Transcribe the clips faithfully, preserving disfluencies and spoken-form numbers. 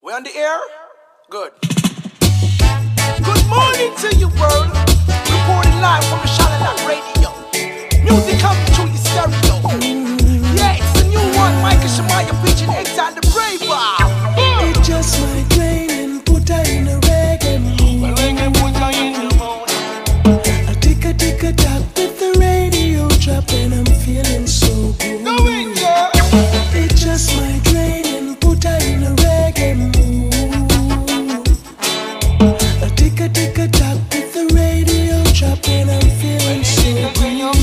We on the air? Good. Good morning to you, world. Reporting live from the Charlotte Radio. Music coming through your stereo. Yeah, it's the new one. Michael Shemaya featuring X-Time the Brave. It just might rain and put her in a reggae mood. Reggae put her in the mood. I tick a tick a tap with the radio drop and I'm feeling so good. Go in, girl. It just might rain and put her in a reggae mood. I tick a tick a tap with the radio drop and I'm feeling so good.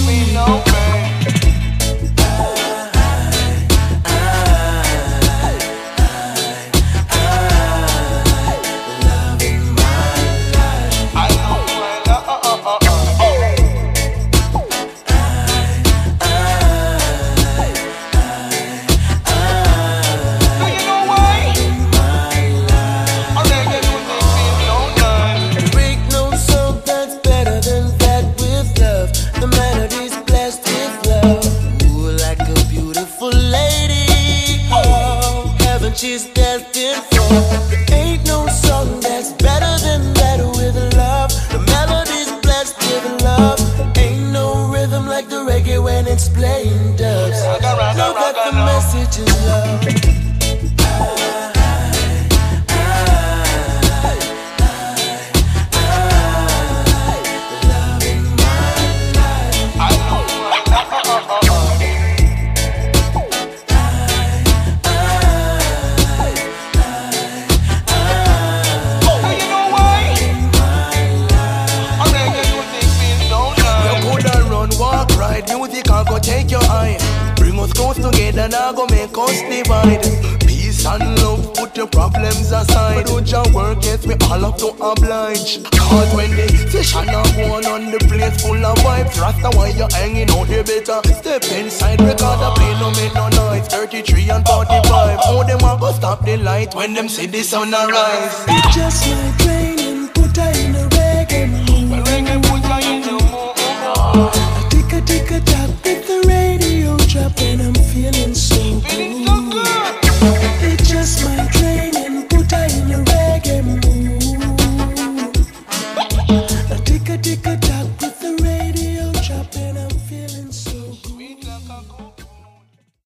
She's destined for. There ain't no song that's better than that with love. The melody's blessed with love. Ain't no rhythm like the reggae when it's playing dubs. Know that the message is love. Take your eye, bring us close together, now go make us divide. Peace and love, put your problems aside. Don't you work, yes, we all have to oblige. Cause when the session are going on, the place full of vibes. Rasta, why you hanging out here better? Step inside, record the play, no make no noise. Thirty-three and forty-five, how them a go stop the light when them see the sun arise? It just might rain